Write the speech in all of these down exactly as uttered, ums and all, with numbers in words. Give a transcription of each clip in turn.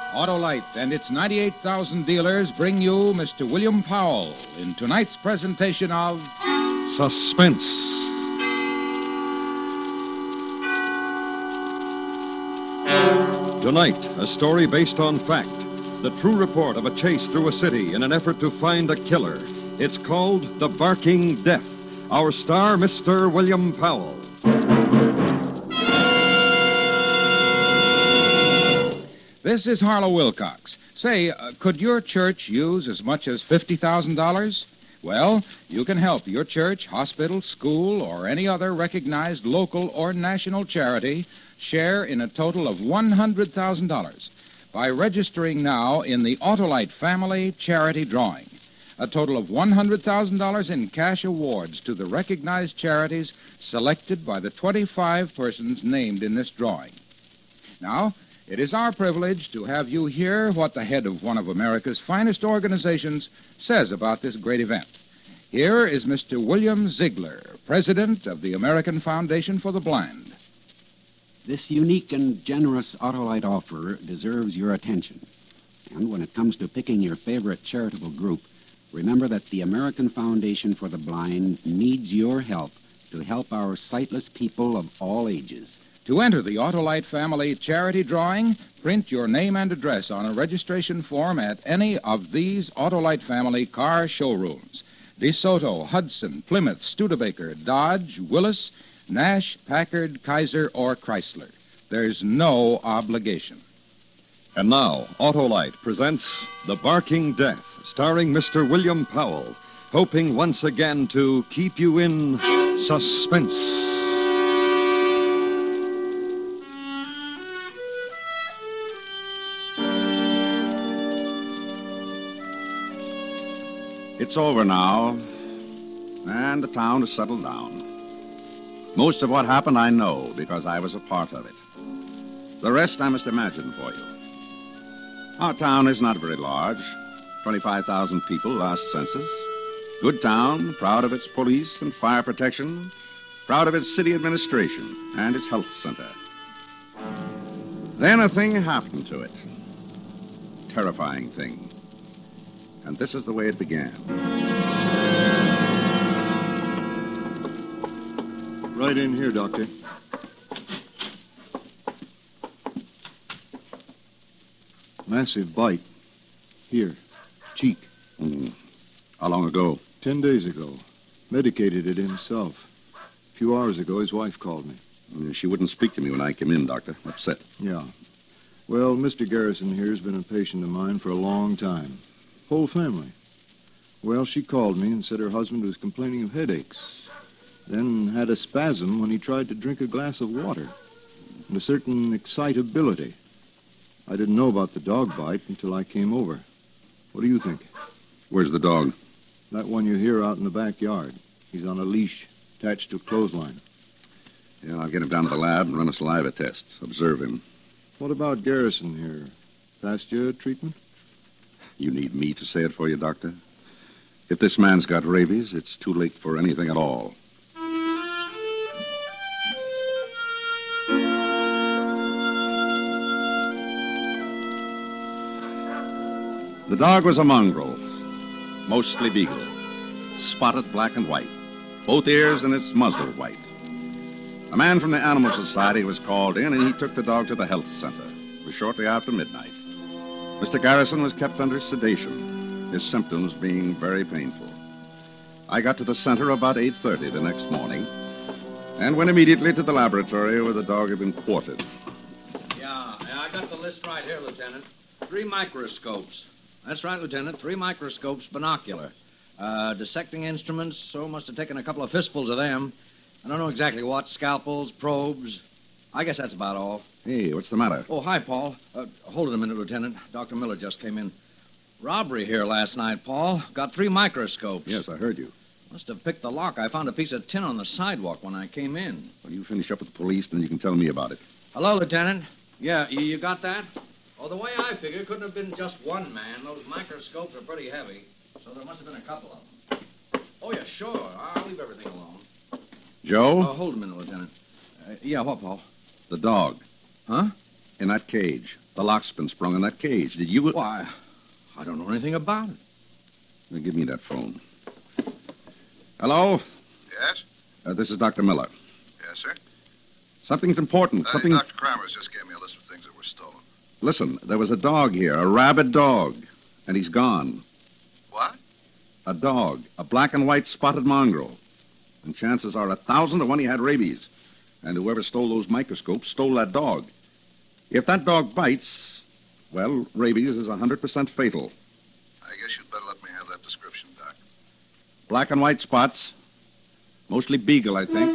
Autolite and its ninety-eight thousand dealers bring you Mister William Powell in tonight's presentation of Suspense. Tonight, a story based on fact. The true report of a chase through a city in an effort to find a killer. It's called The Barking Death. Our star, Mister William Powell. This is Harlow Wilcox. Say, uh, could your church use as much as fifty thousand dollars? Well, you can help your church, hospital, school, or any other recognized local or national charity share in a total of one hundred thousand dollars by registering now in the Autolite Family Charity Drawing. A total of one hundred thousand dollars in cash awards to the recognized charities selected by the twenty-five persons named in this drawing. Now, it is our privilege to have you hear what the head of one of America's finest organizations says about this great event. Here is Mister William Ziegler, president of the American Foundation for the Blind. This unique and generous Autolite offer deserves your attention. And when it comes to picking your favorite charitable group, remember that the American Foundation for the Blind needs your help to help our sightless people of all ages. To enter the Autolite Family Charity Drawing, print your name and address on a registration form at any of these Autolite Family car showrooms. DeSoto, Hudson, Plymouth, Studebaker, Dodge, Willis, Nash, Packard, Kaiser, or Chrysler. There's no obligation. And now, Autolite presents The Barking Death, starring Mister William Powell, hoping once again to keep you in suspense. It's over now, and the town has settled down. Most of what happened I know because I was a part of it. The rest I must imagine for you. Our town is not very large, twenty-five thousand people last census. Good town, proud of its police and fire protection, proud of its city administration and its health center. Then a thing happened to it. Terrifying thing. And this is the way it began. Right in here, Doctor. Massive bite. Here. Cheek. Mm. How long ago? Ten days ago. Medicated it himself. A few hours ago, his wife called me. Mm, She wouldn't speak to me when I came in, Doctor. Upset. Yeah. Well, Mister Garrison here has been a patient of mine for a long time. Whole family. Well, she called me and said her husband was complaining of headaches. Then had a spasm when he tried to drink a glass of water. And a certain excitability. I didn't know about the dog bite until I came over. What do you think? Where's the dog? That one you hear out in the backyard. He's on a leash, attached to a clothesline. Yeah, I'll get him down to the lab and run a saliva test. Observe him. What about Garrison here? Passed your treatment? You need me to say it for you, Doctor? If this man's got rabies, it's too late for anything at all. The dog was a mongrel, mostly beagle, spotted black and white, both ears and its muzzle white. A man from the Animal Society was called in, and he took the dog to the health center. It was shortly after midnight. Mister Garrison was kept under sedation, his symptoms being very painful. I got to the center about eight thirty the next morning and went immediately to the laboratory where the dog had been quartered. Yeah, yeah, I got the list right here, Lieutenant. Three microscopes. That's right, Lieutenant. Three microscopes, binocular. Uh, dissecting instruments, so must have taken a couple of fistfuls of them. I don't know exactly what. Scalpels, probes. I guess that's about all. Hey, what's the matter? Oh, hi, Paul. Uh, hold it a minute, Lieutenant. Doctor Miller just came in. Robbery here last night, Paul. Got three microscopes. Yes, I heard you. Must have picked the lock. I found a piece of tin on the sidewalk when I came in. Well, you finish up with the police, then you can tell me about it. Hello, Lieutenant. Yeah, you, you got that? Oh, the way I figure, it couldn't have been just one man. Those microscopes are pretty heavy, so there must have been a couple of them. Oh, yeah, sure. I'll leave everything alone. Joe? Oh, hold a minute, Lieutenant. Uh, yeah, what, Paul? The dog. Huh? In that cage. The lock's been sprung in that cage. Did you... Why, I don't know anything about it. Now, give me that phone. Hello? Yes? Uh, this is Doctor Miller. Yes, sir? Something's important. Uh, Something... Doctor Kramers just gave me a list of things that were stolen. Listen, there was a dog here, a rabid dog, and he's gone. What? A dog, a black and white spotted mongrel. And chances are a thousand to one he had rabies. And whoever stole those microscopes stole that dog. If that dog bites, well, rabies is one hundred percent fatal. I guess you'd better let me have that description, Doc. Black and white spots, mostly beagle, I think.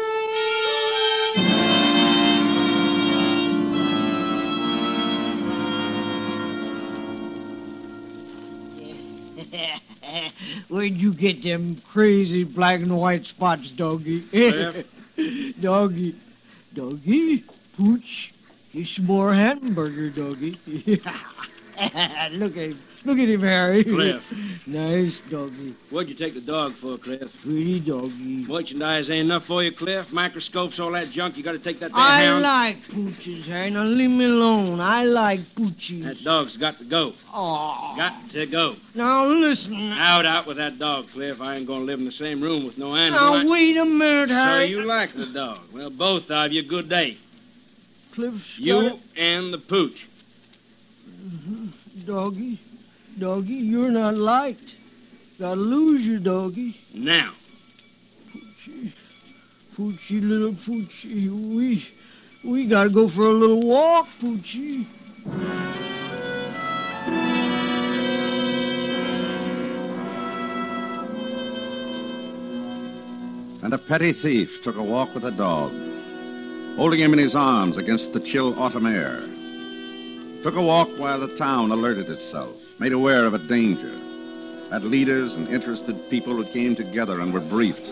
Where'd you get them crazy black and white spots, doggy? Doggy. Doggy, Pooch, he's some more hamburger, doggy. Look at him. Look at him, Harry. Cliff. Nice doggy. What'd you take the dog for, Cliff? Pretty doggy. Merchandise ain't enough for you, Cliff? Microscopes, all that junk, you gotta take that there I hound? like Pooches, Harry. Now leave me alone. I like Pooches. That dog's got to go. Aw. Got to go. Now listen. Out, out with that dog, Cliff. I ain't gonna live in the same room with no animal. Now like... wait a minute, So Harry. you like the dog. Well, both of you, good day. Cliff's You got and the pooch. it. Doggy. Doggy, you're not liked. Gotta lose you, doggy. Now. Poochie, Poochie, little Poochie, we, we gotta go for a little walk, Poochie. And a petty thief took a walk with a dog, holding him in his arms against the chill autumn air. Took a walk while the town alerted itself, made aware of a danger, had leaders and interested people who came together and were briefed.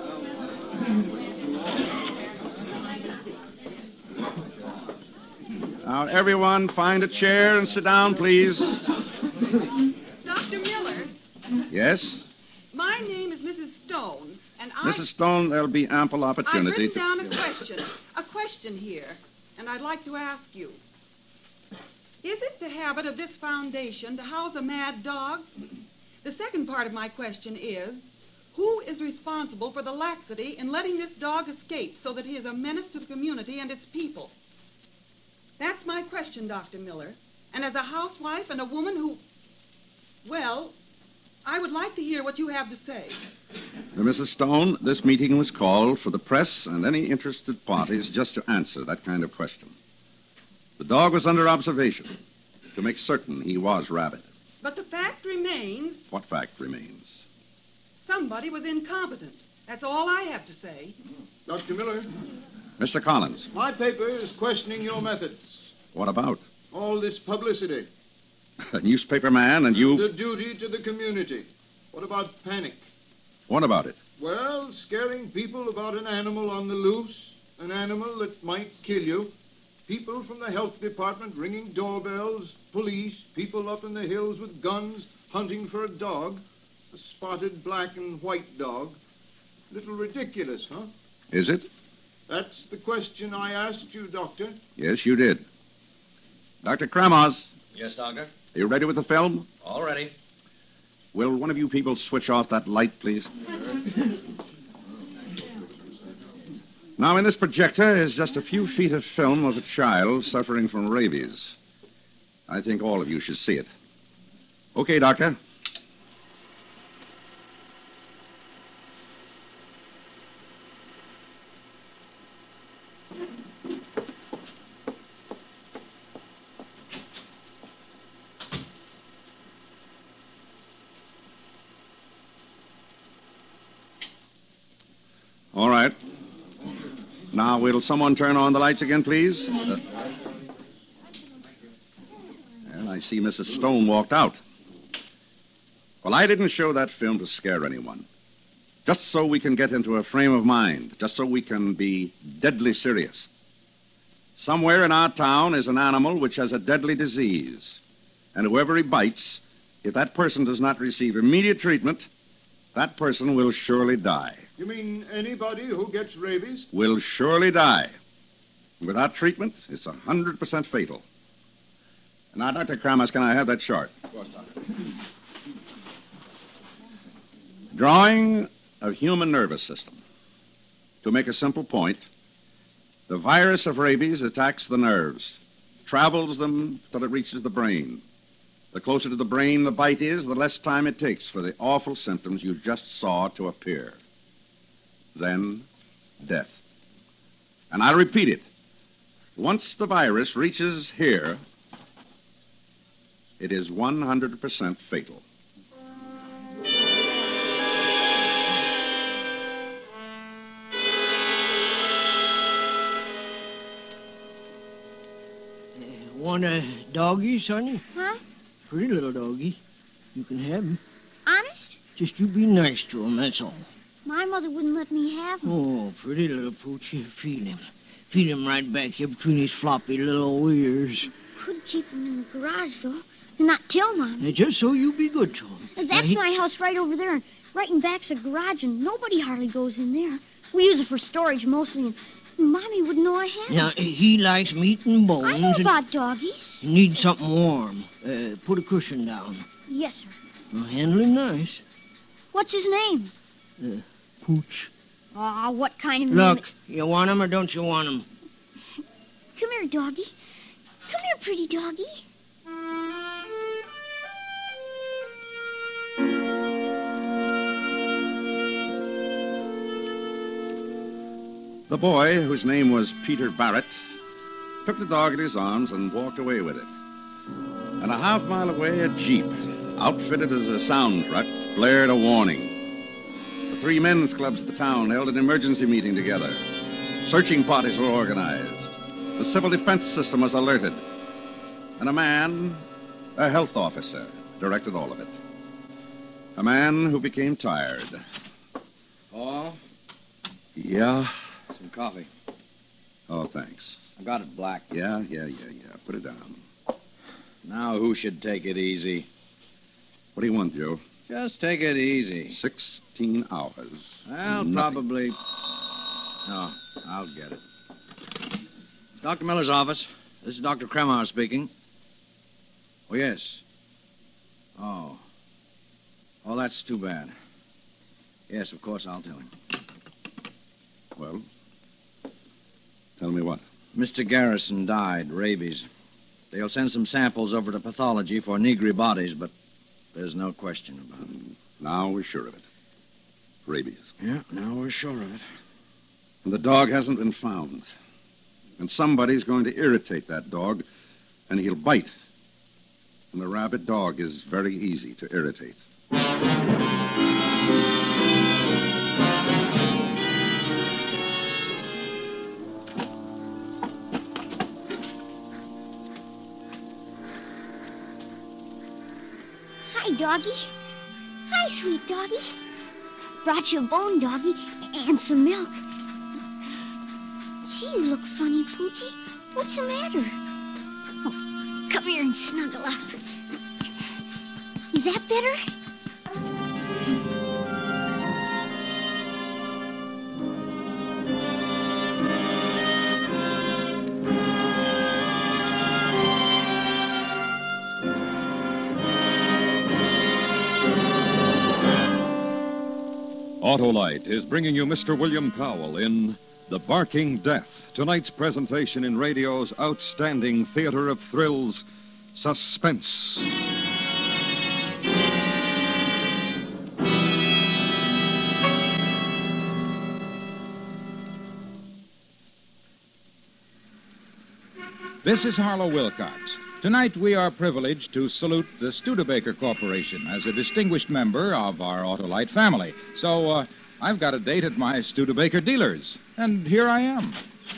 Now, everyone, find a chair and sit down, please. Doctor Miller, Yes? my name is Missus Stone, and I... Missus Stone, there'll be ample I've opportunity written down a question, a question here, and I'd like to ask you. Is it the habit of this foundation to house a mad dog? The second part of my question is, who is responsible for the laxity in letting this dog escape so that he is a menace to the community and its people? That's my question, Doctor Miller. And as a housewife and a woman who, well, I would like to hear what you have to say. Now, Missus Stone, this meeting was called for the press and any interested parties just to answer that kind of question. The dog was under observation to make certain he was rabid. But the fact remains, What fact remains? somebody was incompetent. That's all I have to say. Doctor Miller, Mister Collins, my paper is questioning your methods. what about? All this publicity. A newspaper man and you... The duty to the community. What about panic? What about it? Well, scaring people about an animal on the loose, an animal that might kill you. People from the health department ringing doorbells, police, people up in the hills with guns hunting for a dog, a spotted black and white dog. Little ridiculous, huh? Is it? That's the question I asked you, Doctor. Yes, you did. Doctor Kramers, Yes, Doctor? are you ready with the film? All ready. Will one of you people switch off that light, please? Now, in this projector is just a few feet of film of a child suffering from rabies. I think all of you should see it. Okay, Doctor. All right. Now, will someone turn on the lights again, please? Uh, and I see Missus Stone walked out. Well, I didn't show that film to scare anyone. Just so we can get into a frame of mind. Just so we can be deadly serious. Somewhere in our town is an animal which has a deadly disease. And whoever he bites, if that person does not receive immediate treatment, that person will surely die. You mean anybody who gets rabies? Will surely die. Without treatment, it's one hundred percent fatal. Now, Doctor Kramas, can I have that chart? Of course, Doctor. Drawing of human nervous system. To make a simple point, the virus of rabies attacks the nerves, travels them till it reaches the brain. The closer to the brain the bite is, the less time it takes for the awful symptoms you just saw to appear. Then, death. And I repeat it. Once the virus reaches here, it is one hundred percent fatal. Want a doggy, Sonny? Huh? Pretty little doggy. You can have him. Honest? Just you be nice to him, that's all. My mother wouldn't let me have him. Oh, pretty little pooch. Here, feel him. Feel him right back here between his floppy little old ears. Could keep him in the garage, though, and not tell Mom. Now, just so you be good to him. That's Now, he- my house right over there, and right in back's a garage, and nobody hardly goes in there. We use it for storage mostly, and Mommy wouldn't know I had him. Now, he likes meat and bones. I know and about doggies. he needs something warm. Uh, put a cushion down. Yes, sir. Well, handle him nice. What's his name? Uh, Pooch. Ah, what kind of name? Look, you want him or don't you want him? Come here, doggy. Come here, pretty doggy. The boy, whose name was Peter Barrett, took the dog in his arms and walked away with it. And a half mile away, a jeep, outfitted as a sound truck, blared a warning. The three men's clubs of the town held an emergency meeting together. Searching parties were organized. The civil defense system was alerted. And a man, a health officer, directed all of it. A man who became tired. Paul, Yeah? some coffee. Oh, thanks. I got it black. Yeah, yeah, yeah, yeah. Put it down. Now who should take it easy? What do you want, Joe? Just take it easy. Sixteen hours. Well, Nothing. probably. No, I'll get it. Doctor Miller's office. This is Doctor Kremauer speaking. Oh, yes. Oh. Oh, that's too bad. Yes, of course, I'll tell him. Well, tell me what. Mister Garrison died, rabies. They'll send some samples over to pathology for negri bodies, but there's no question about it. Now we're sure of it. Rabies. Yeah, now we're sure of it. And the dog hasn't been found. And somebody's going to irritate that dog, and he'll bite. And the rabid dog is very easy to irritate. Hi, doggy. Hi, sweet doggy. Brought you a bone, doggy, and some milk. Gee, you look funny, Poochie. What's the matter? Oh, come here and snuggle up. Is that better? Autolite is bringing you Mister William Powell in The Barking Death, tonight's presentation in radio's outstanding theater of thrills, Suspense. This is Harlow Wilcox. Tonight we are privileged to salute the Studebaker Corporation as a distinguished member of our Autolite family. So uh, I've got a date at my Studebaker dealers, and here I am.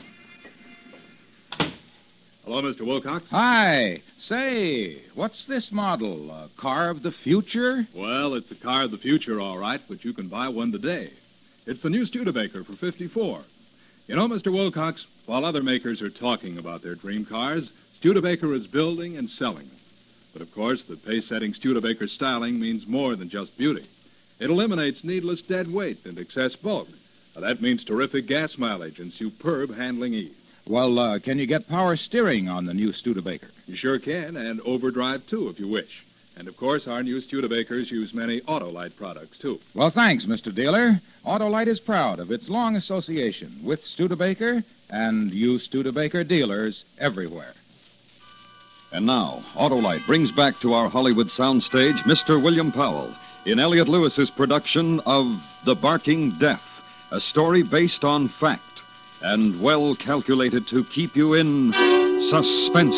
Hello, Mister Wilcox. Hi. Say, what's this model? A car of the future? Well, it's a car of the future, all right, but you can buy one today. It's the new Studebaker for fifty-four. You know, Mister Wilcox, while other makers are talking about their dream cars, Studebaker is building and selling them. But, of course, the pace-setting Studebaker styling means more than just beauty. It eliminates needless dead weight and excess bulk. Now, that means terrific gas mileage and superb handling ease. Well, uh, can you get power steering on the new Studebaker? You sure can, and overdrive, too, if you wish. And, of course, our new Studebakers use many Autolite products, too. Well, thanks, Mister Dealer. Autolite is proud of its long association with Studebaker and you Studebaker dealers everywhere. And now, Autolite brings back to our Hollywood soundstage Mister William Powell in Elliot Lewis's production of The Barking Death, a story based on fact and well calculated to keep you in suspense.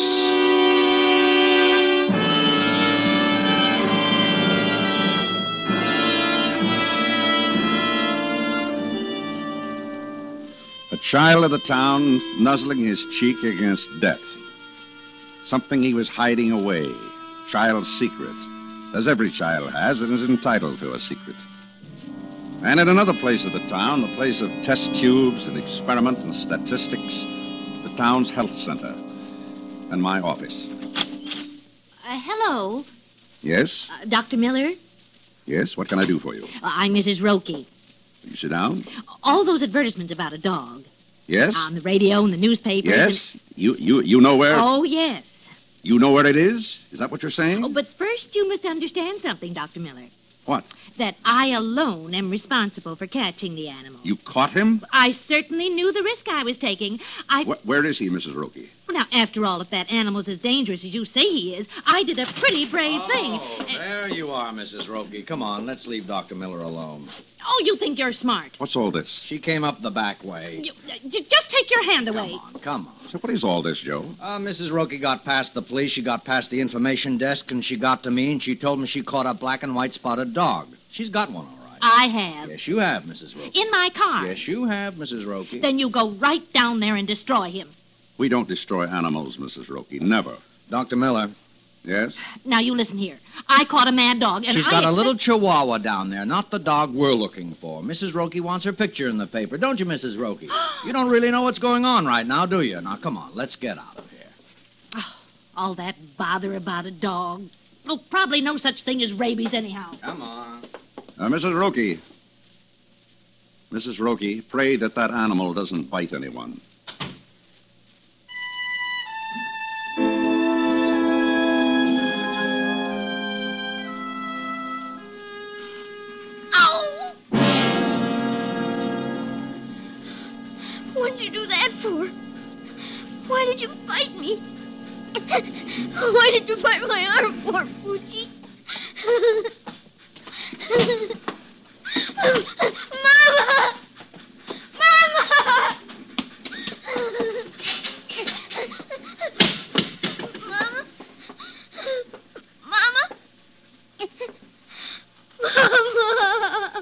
A child of the town nuzzling his cheek against death. Something he was hiding away. Child's secret. As every child has and is entitled to a secret. And in another place of the town, the place of test tubes and experiment and statistics, the town's health center. And my office. Uh, hello, Yes? uh, Doctor Miller. Yes? What can I do for you? Uh, I'm Missus Roki. You sit down? All those advertisements about a dog Yes? on the radio and the newspapers. Yes? You, you, you know where... And... Oh, yes. You know where it is? Is that what you're saying? Oh, but first you must understand something, Doctor Miller. What? That I alone am responsible for catching the animal. You caught him? I certainly knew the risk I was taking. I... Wh- where is he, Missus Roki? Now, after all, if that animal's as dangerous as you say he is, I did a pretty brave thing. Oh, there you are, Missus Roki. Come on, let's leave Doctor Miller alone. Oh, you think you're smart. What's all this? She came up the back way. You, uh, j- just take your hand away. Come on, come on. So what is all this, Joe? Uh, Missus Roki got past the police, she got past the information desk, and she got to me, and she told me she caught a black and white spotted dog. She's got one, all right. I have. Yes, you have, Missus Roki. In my car. Yes, you have, Missus Roki. Then you go right down there and destroy him. We don't destroy animals, Missus Roki. Never. Doctor Miller. Yes? Now, you listen here. I caught a mad dog, and She's I got a expect- little chihuahua down there, not the dog we're looking for. Missus Roki wants her picture in the paper, don't you, Missus Roki? You don't really know what's going on right now, do you? Now, come on, let's get out of here. Oh, all that bother about a dog. Oh, probably no such thing as rabies anyhow. Come on. Uh, Missus Roki. Missus Roki, pray that that animal doesn't bite anyone. Ow! What'd you do that for? Why did you bite me? Why did you bite my arm for, Poochie? Mama! Mama! Mama? Mama? Mama!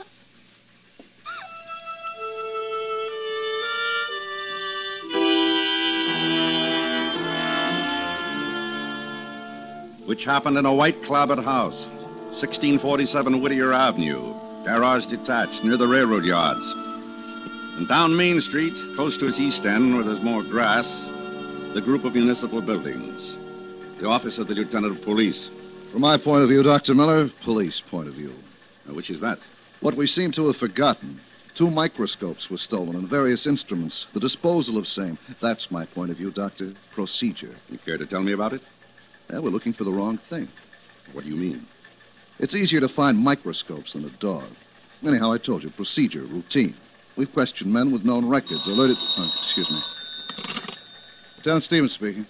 Which happened in a white-clabbered house, sixteen forty-seven Whittier Avenue, garage detached near the railroad yards. And down Main Street, close to its east end where there's more grass, the group of municipal buildings. The office of the Lieutenant of Police. From my point of view, Doctor Miller, police point of view. Now, which is that? What we seem to have forgotten. Two microscopes were stolen and various instruments. The disposal of same. That's my point of view, Doctor. Procedure. You care to tell me about it? Yeah, we're looking for the wrong thing. What do you mean? It's easier to find microscopes than a dog. Anyhow, I told you, procedure, routine. We've questioned men with known records, alerted... Oh, excuse me. Lieutenant Stevens speaking.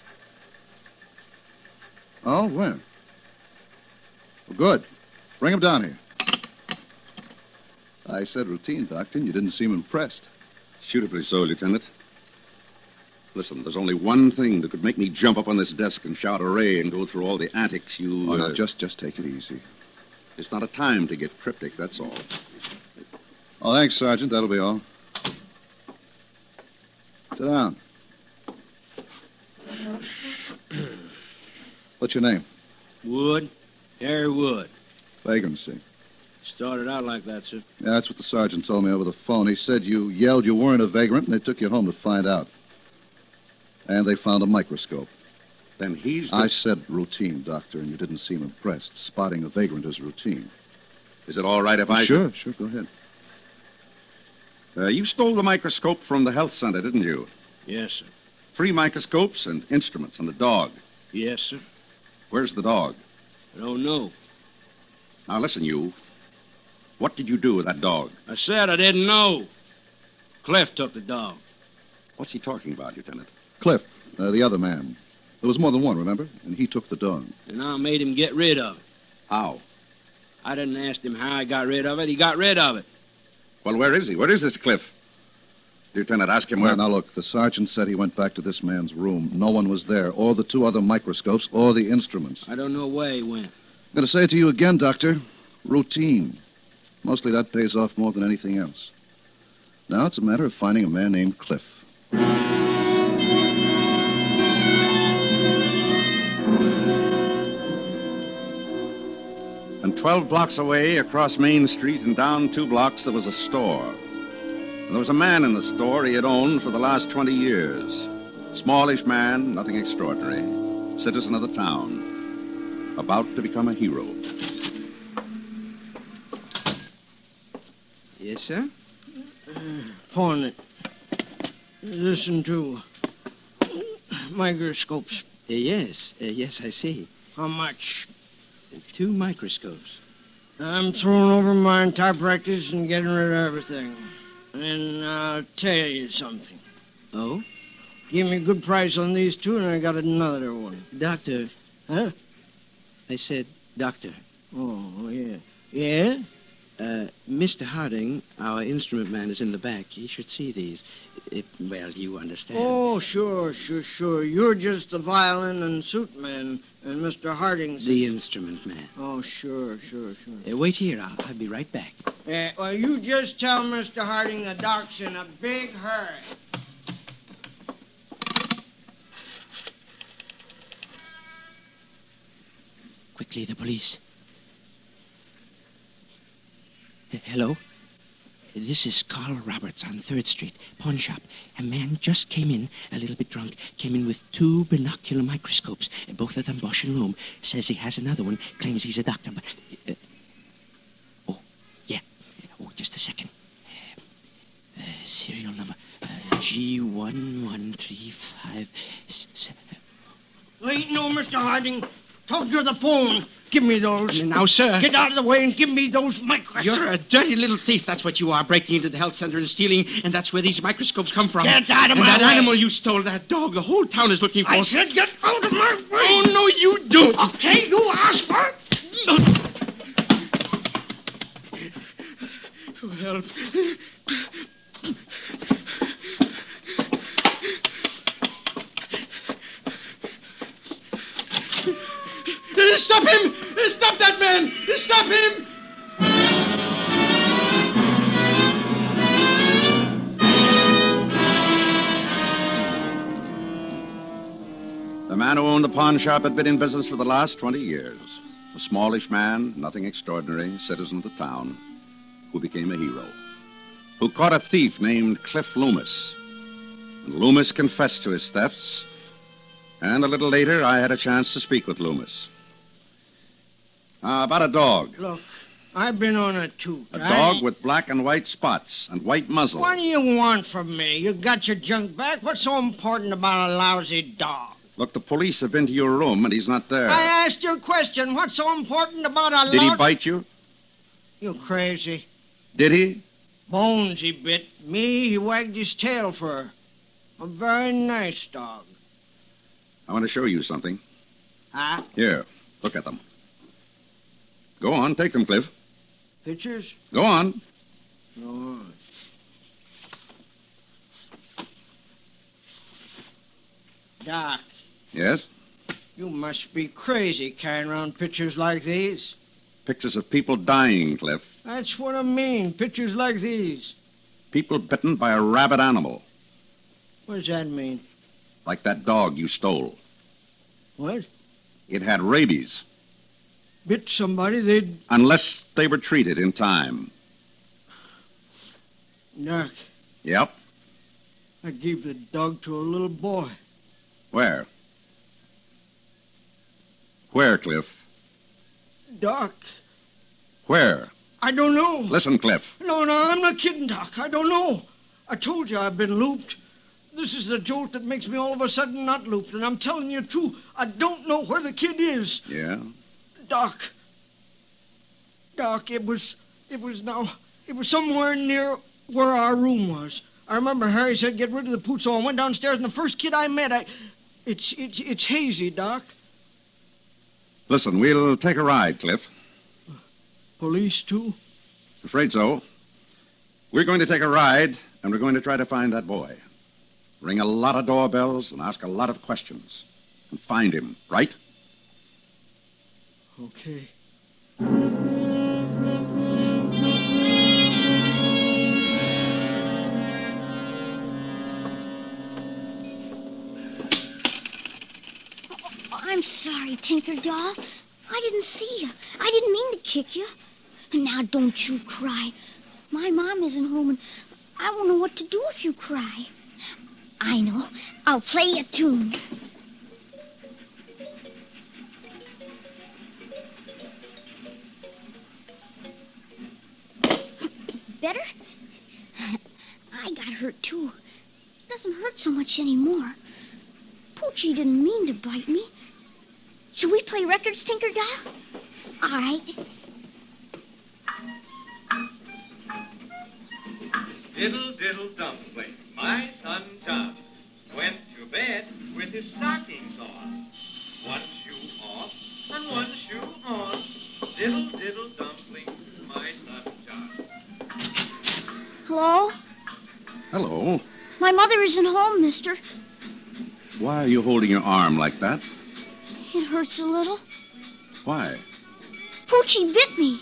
Oh, where? Well, good. Bring him down here. I said routine, Doctor, and you didn't seem impressed. Suitably so, Lieutenant. Listen, there's only one thing that could make me jump up on this desk and shout hooray and go through all the antics you... Oh, no, uh, just, just take it easy. It's not a time to get cryptic, that's all. Oh, thanks, Sergeant. That'll be all. Sit down. What's your name? Wood. Harry Wood. Vagrancy. Started out like that, sir. Yeah, that's what the sergeant told me over the phone. He said you yelled you weren't a vagrant, and they took you home to find out. And they found a microscope. Then he's the... I said routine, Doctor, and you didn't seem impressed. Spotting a vagrant is routine. Is it all right if I... Sure, sure, go ahead. Uh, you stole the microscope from the health center, didn't you? Yes, sir. Three microscopes and instruments and a dog. Yes, sir. Where's the dog? I don't know. Now, listen, you. What did you do with that dog? I said I didn't know. Cliff took the dog. What's he talking about, Lieutenant? Cliff, uh, the other man. There was more than one, remember? And he took the dog. And I made him get rid of it. How? I didn't ask him how he got rid of it. He got rid of it. Well, where is he? Where is this Cliff? Lieutenant, ask him where... Now, now, look, the sergeant said he went back to this man's room. No one was there, or the two other microscopes, or the instruments. I don't know where he went. I'm going to say it to you again, Doctor. Routine. Mostly that pays off more than anything else. Now it's a matter of finding a man named Cliff. And twelve blocks away, across Main Street and down two blocks, there was a store. And there was a man in the store he had owned for the last twenty years. Smallish man, nothing extraordinary. Citizen of the town. About to become a hero. Yes, sir? Uh, pawn it. Listen to microscopes. Uh, yes, uh, yes, I see. How much? Uh, two microscopes. I'm throwing over my entire practice and getting rid of everything. And I'll tell you something. Oh? Give me a good price on these two, and I got another one. Doctor. Huh? I said, doctor. Oh, yeah. Yeah? Uh, Mister Harding, our instrument man, is in the back. He should see these. If, well, you understand. Oh, sure, sure, sure. You're just the violin and suit man, and Mister Harding's... The instrument man. Oh, sure, sure, sure. Uh, wait here. I'll, I'll be right back. Uh, well, you just tell Mister Harding the doc's in a big hurry. Quickly, the police. Uh, hello? This is Carl Roberts on third Street, pawn shop. A man just came in, a little bit drunk, came in with two binocular microscopes, uh, both of them Bosch and Loom. Says he has another one, claims he's a doctor, but... Uh, oh, yeah. Oh, just a second. Uh, uh, serial number uh, G one one three five seven. Wait, no, Mister Harding. Talk to the phone. Give me those. Now, sir. Get out of the way and give me those microscopes. You're a dirty little thief, that's what you are, breaking into the health center and stealing, and that's where these microscopes come from. Get out of and my that way. animal you stole, that dog, the whole town is looking for. I said get out of my way. Oh, no, you don't. Okay, you asked for it. Well... Stop him! Stop that man! Stop him! The man who owned the pawn shop had been in business for the last twenty years. A smallish man, nothing extraordinary, citizen of the town, who became a hero. Who caught a thief named Cliff Loomis. And Loomis confessed to his thefts. And a little later, I had a chance to speak with Loomis. Uh, about a dog. Look, I've been on it too. A dog with black and white spots and white muzzle. What do you want from me? You got your junk back? What's so important about a lousy dog? Look, the police have been to your room and he's not there. I asked you a question. What's so important about a Did lou- he bite you? You crazy. Did he? Bones he bit. Me, he wagged his tail for. A very nice dog. I want to show you something. Huh? Here, look at them. Go on, take them, Cliff. Pictures? Go on. Go on. Doc, Yes? you must be crazy carrying around pictures like these. Pictures of people dying, Cliff. That's what I mean, pictures like these. People bitten by a rabid animal, What does that mean? like that dog you stole. What? It had rabies, Bit somebody, they'd... unless they were treated in time. Doc, Yep. I gave the dog to a little boy. Where? Where, Cliff? Doc, Where? I don't know. Listen, Cliff. No, no, I'm not kidding, Doc. I don't know. I told you I've been looped. this is the jolt that makes me all of a sudden not looped, and I'm telling you true, I don't know where the kid is. Yeah? Doc. Doc, it was, it was now, it was somewhere near where our room was. I remember Harry said get rid of the pooch, so I went downstairs, and the first kid I met, I, it's, it's, it's Hazy, Doc. Listen, we'll take a ride, Cliff. Police, too? Afraid so. We're going to take a ride, and we're going to try to find that boy. Ring a lot of doorbells and ask a lot of questions. And find him, right? Okay. I'm sorry, Tinker Doll. I didn't see you. I didn't mean to kick you. And now don't you cry. My mom isn't home, and I won't know what to do if you cry. I know. I'll play you a tune. Better? I got hurt, too. It doesn't hurt so much anymore. Poochie didn't mean to bite me. Should we play records, Tinker Doll? All right. Diddle, diddle, dumpling, my son John went to bed with his stockings on. One shoe off and one shoe on. Diddle, diddle, dumpling, my son John. Hello? Hello. My mother isn't home, mister. Why are you holding your arm like that? It hurts a little. Why? Poochie bit me.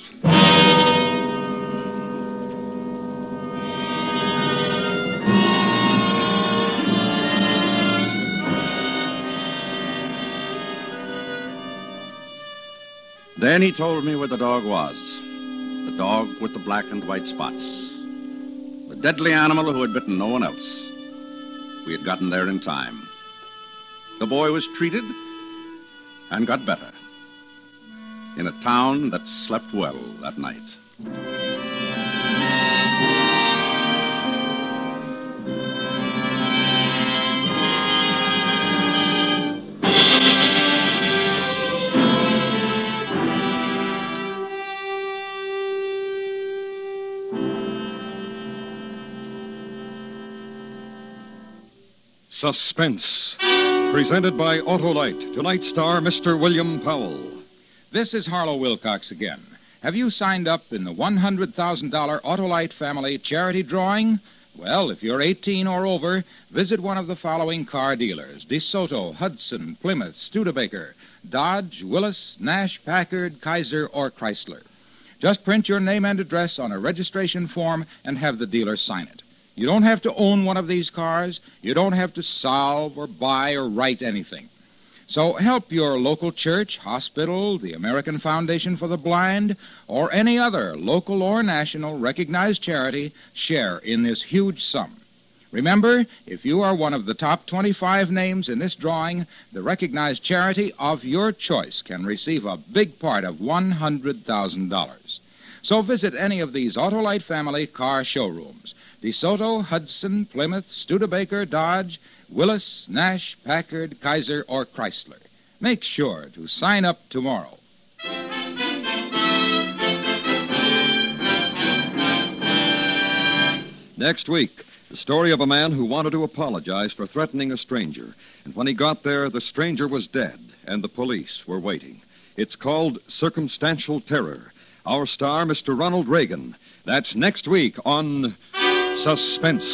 Then he told me where the dog was. The dog with the black and white spots. The deadly animal who had bitten no one else. We had gotten there in time. The boy was treated and got better in a town that slept well that night. Suspense. Presented by Autolite. Tonight's star, Mister William Powell. This is Harlow Wilcox again. Have you signed up in the one hundred thousand dollars Autolite family charity drawing? Well, if you're eighteen or over, visit one of the following car dealers: DeSoto, Hudson, Plymouth, Studebaker, Dodge, Willis, Nash, Packard, Kaiser, or Chrysler. Just print your name and address on a registration form and have the dealer sign it. You don't have to own one of these cars. You don't have to solve or buy or write anything. So help your local church, hospital, the American Foundation for the Blind, or any other local or national recognized charity share in this huge sum. Remember, if you are one of the top twenty-five names in this drawing, the recognized charity of your choice can receive a big part of one hundred thousand dollars. So visit any of these Autolite family car showrooms: DeSoto, Hudson, Plymouth, Studebaker, Dodge, Willis, Nash, Packard, Kaiser, or Chrysler. Make sure to sign up tomorrow. Next week, the story of a man who wanted to apologize for threatening a stranger. And when he got there, the stranger was dead, and the police were waiting. It's called Circumstantial Terror. Our star, Mister Ronald Reagan. That's next week on Suspense.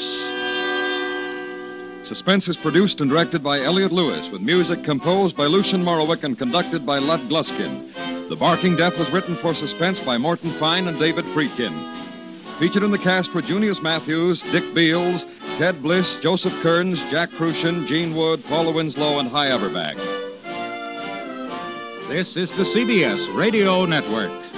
Suspense is produced and directed by Elliot Lewis, with music composed by Lucian Morowick and conducted by Lud Gluskin. The Barking Death was written for Suspense by Morton Fine and David Friedkin. Featured in the cast were Junius Matthews, Dick Beals, Ted Bliss, Joseph Kearns, Jack Crucian, Gene Wood, Paula Winslow, and Hy Averback. This is the C B S Radio Network.